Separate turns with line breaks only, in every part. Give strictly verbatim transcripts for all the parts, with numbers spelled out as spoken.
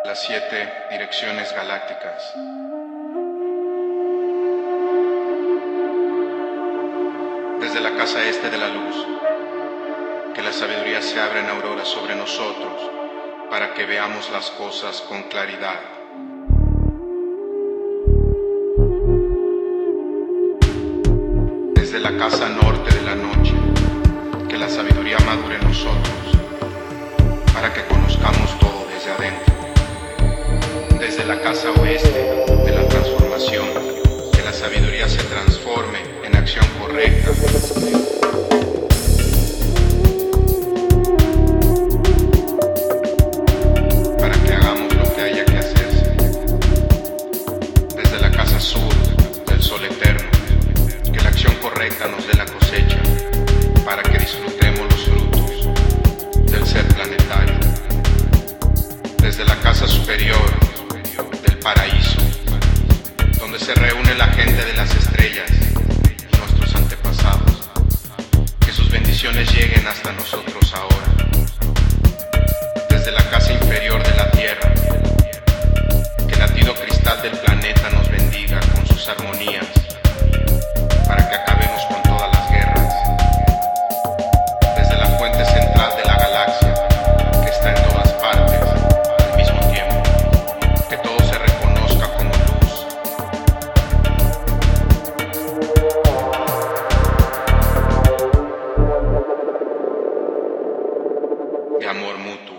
las siete direcciones galácticas. Desde la casa este de la luz, que la sabiduría se abra en aurora sobre nosotros para que veamos las cosas con claridad. Desde la casa norte de la noche, que la sabiduría madure en nosotros para que conozcamos todo desde adentro. Desde la casa oeste de la transformación, que la sabiduría se transforme en acción correcta. Para que hagamos lo que haya que hacerse. Desde la casa sur del sol eterno, que la acción correcta nos dé la cosecha, para que disfrutemos los frutos del ser planetario. Desde la casa superior del paraíso, donde se reúne la gente de las estrellas, nuestros antepasados, que sus bendiciones lleguen hasta nosotros ahora. Desde la casa inferior de la tierra, que el latido cristal del planeta nos bendiga con sus armonías, para que acabemos con todas las guerras. Desde la fuente central de la galaxia, que está en todas partes al mismo tiempo, que todo se reconozca como luz. De amor mutuo.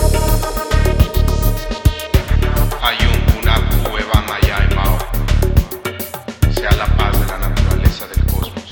Ayun Unaku Eva Maya Emao. Sea la paz de la naturaleza del cosmos.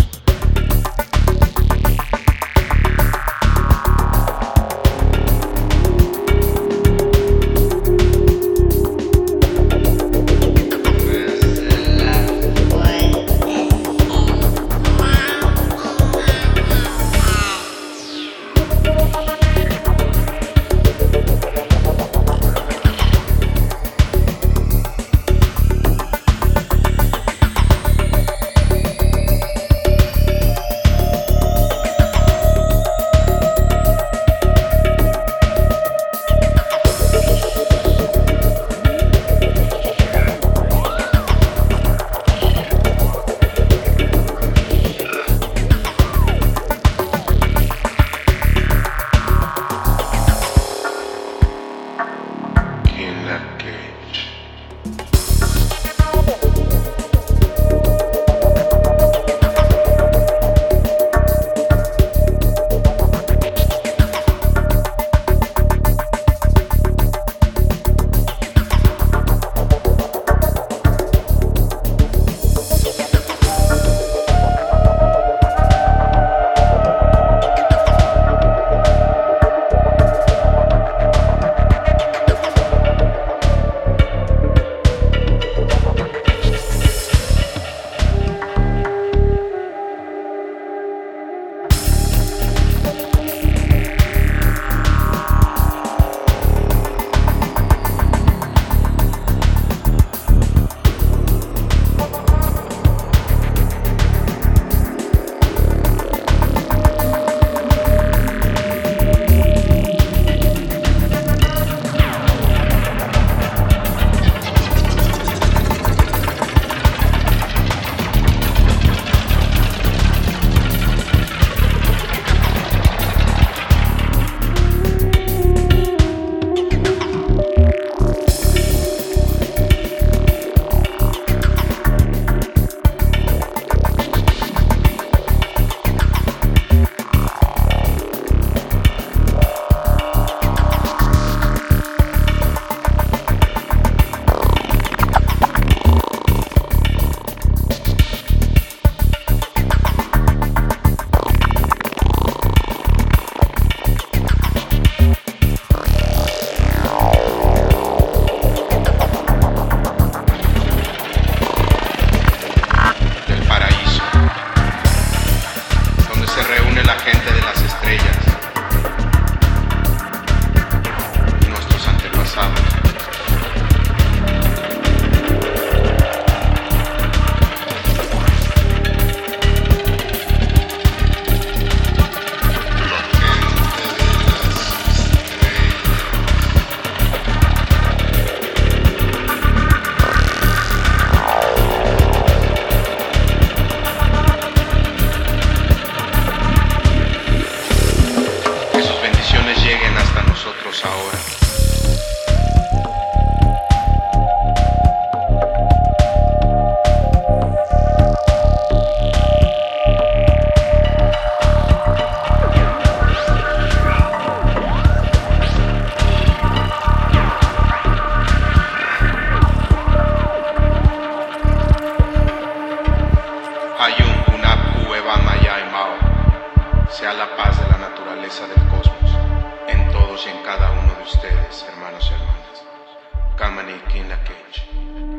Kamani Kinakech.